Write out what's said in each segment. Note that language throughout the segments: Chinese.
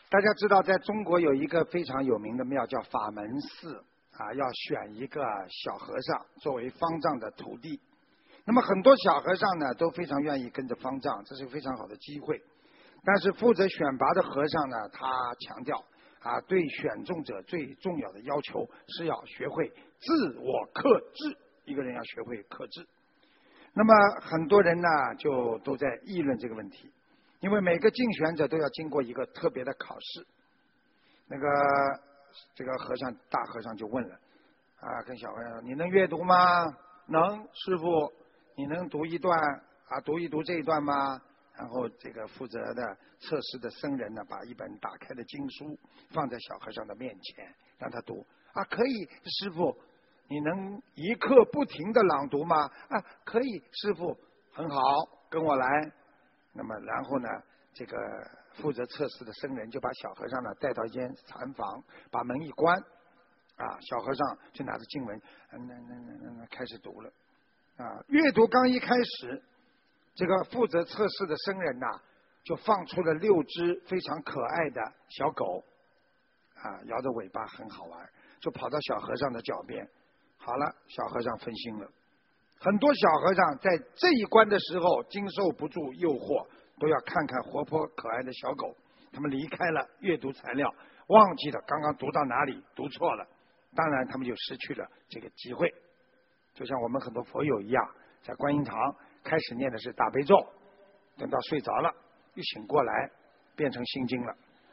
大家知道，在中国有一个非常有名的庙叫法门寺啊，要选一个小和尚作为方丈的徒弟。那么很多小和尚呢都非常愿意跟着方丈，这是非常好的机会。但是负责选拔的和尚呢，他强调啊，对选中者最重要的要求是要学会自我克制，一个人要学会克制。那么很多人呢就都在议论这个问题。因为每个竞选者都要经过一个特别的考试，这个大和尚就问了，啊，跟小和尚说：“你能阅读吗？”“能，师父。”“你能读一段啊？读一读这一段吗？”然后这个负责的测试的僧人呢，把一本打开的经书放在小和尚的面前，让他读。“啊，可以，师父。”“你能一刻不停的朗读吗？”“啊，可以，师父。”“很好，跟我来。”那么然后呢，这个负责测试的僧人就把小和尚呢带到一间禅房，把门一关，啊，小和尚就拿着经文，开始读了。啊，阅读刚一开始，这个负责测试的僧人呐，就放出了6只非常可爱的小狗，啊，摇着尾巴很好玩，就跑到小和尚的脚边。好了，小和尚分心了。很多小和尚在这一关的时候经受不住诱惑，都要看看活泼可爱的小狗。他们离开了阅读材料，忘记了刚刚读到哪里，读错了，当然他们就失去了这个机会。就像我们很多佛友一样，在观音堂开始念的是大悲咒，等到睡着了一醒过来变成心经了。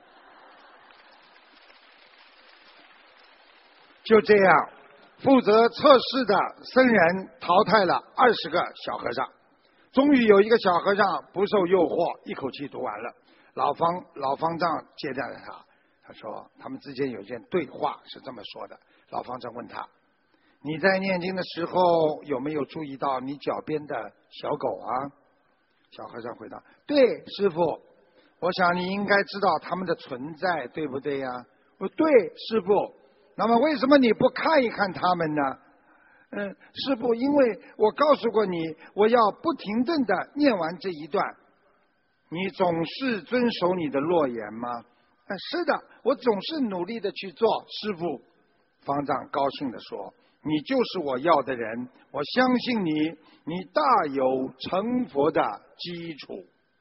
就这样，负责测试的僧人淘汰了20个小和尚，终于有一个小和尚不受诱惑，一口气读完了。老方丈接待了他，他说他们之间有一件对话是这么说的。老方丈问他：“你在念经的时候有没有注意到你脚边的小狗啊？”小和尚回答：“对，师父，我想你应该知道它们的存在，对不对呀？”“对，师父。”“那么为什么你不看一看他们呢？”“师父，因为我告诉过你，我要不停顿的念完这一段。”“你总是遵守你的诺言吗？”“是的，我总是努力的去做，师父。”方丈高兴地说：“你就是我要的人，我相信你，你大有成佛的基础。”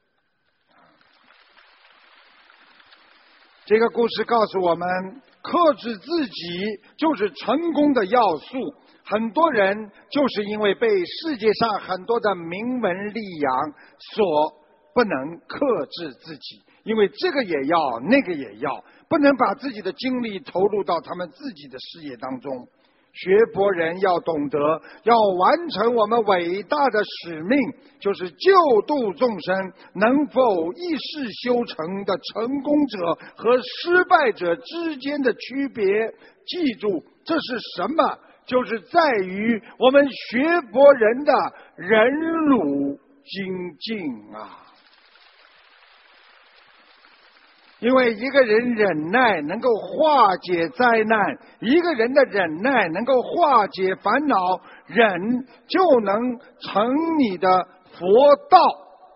这个故事告诉我们，克制自己就是成功的要素。很多人就是因为被世界上很多的名闻利养所不能克制自己，因为这个也要，那个也要，不能把自己的精力投入到他们自己的事业当中。学佛人要懂得，要完成我们伟大的使命，就是救度众生。能否一世修成的成功者和失败者之间的区别，记住，这是什么？就是在于我们学佛人的忍辱精进啊！因为一个人忍耐能够化解灾难，一个人的忍耐能够化解烦恼，忍就能成你的佛道。